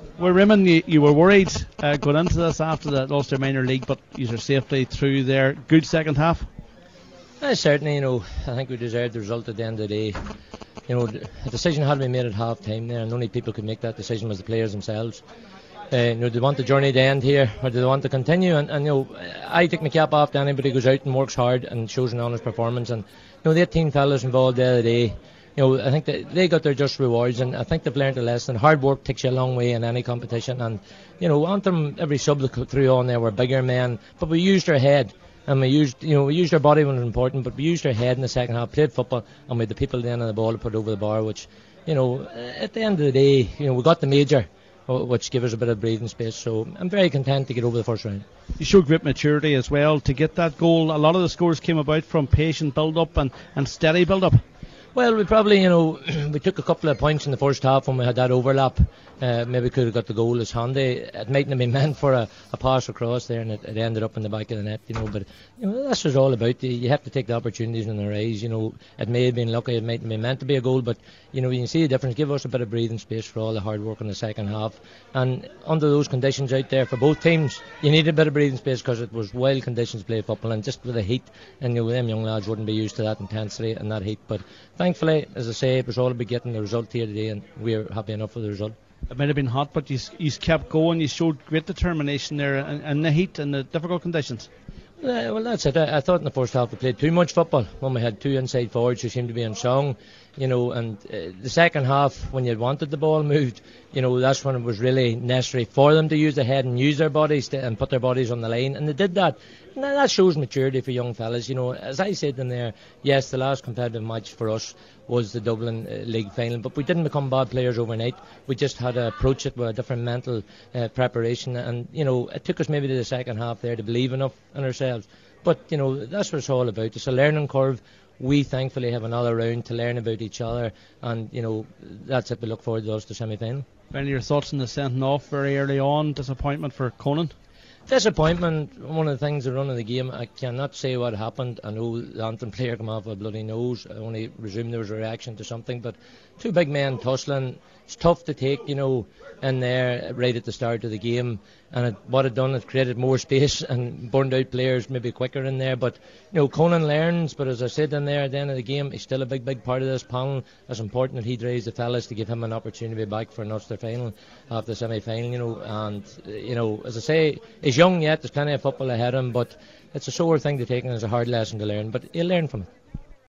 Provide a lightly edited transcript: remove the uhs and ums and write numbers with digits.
Well, Raymond, you were worried going into this after the Ulster Minor League, but you were safely through there. Good second half? Certainly, I think we deserved the result at the end of the day. A decision had to be made at half time there, and only people could make that decision was the players themselves. Do they want the journey to end here, or do they want to continue? And I take my cap off to anybody who goes out and works hard and shows an honest performance. And the 18 fellas involved the other day, I think that they got their just rewards, and I think they've learned a lesson. Hard work takes you a long way in any competition, and Antrim, every sub that threw on there were bigger men, but we used our head. And we used our body when it was important, but we used our head in the second half, played football, and we had the people at the end of the ball to put over the bar, which, at the end of the day, we got the major, which gave us a bit of breathing space. So I'm very content to get over the first round. You showed great maturity as well to get that goal. A lot of the scores came about from patient build-up and steady build-up. Well, we probably, we took a couple of points in the first half when we had that overlap. Maybe could have got the goal as handy. It mightn't have been meant for a pass across there, and it ended up in the back of the net, But that's what it's all about. You have to take the opportunities when they arise. It may have been lucky, it mightn't have been meant to be a goal, but you can see the difference. Give us a bit of breathing space for all the hard work in the second half. And under those conditions out there for both teams, you need a bit of breathing space because it was wild conditions to play football, and just with the heat, and them young lads wouldn't be used to that intensity and that heat. But thankfully, as I say, it was all about getting the result here today, and we're happy enough with the result. It might have been hot, but you kept going. You showed great determination there in the heat and the difficult conditions. Well, that's it. I thought in the first half we played too much football when we had two inside forwards who seemed to be in song. And the second half, when you wanted the ball moved, that's when it was really necessary for them to use their head and use their bodies and put their bodies on the line, and they did that. And that shows maturity for young fellas. As I said in there, yes, the last competitive match for us was the Dublin League final, but we didn't become bad players overnight. We just had to approach it with a different mental preparation, and it took us maybe to the second half there to believe enough in ourselves. But that's what it's all about. It's a learning curve. We thankfully have another round to learn about each other, and that's it. We look forward to us to semi-final. Any your thoughts on the sending off very early on? Disappointment for Conan? Disappointment. One of the things the run of the game, I cannot say what happened. I know the Antrim player came off with a bloody nose. I only presume there was a reaction to something, but two big men tussling, it's tough to take, in there right at the start of the game. And what it done, it created more space and burned out players maybe quicker in there. But Conan learns, but as I said in there at the end of the game, he's still a big part of this panel. It's important that he drives the fellas to give him an opportunity to be back for an Ulster final after the semi-final, and as I say, he's young yet, there's plenty of football ahead of him, but it's a sore thing to take and it's a hard lesson to learn, but he'll learn from it.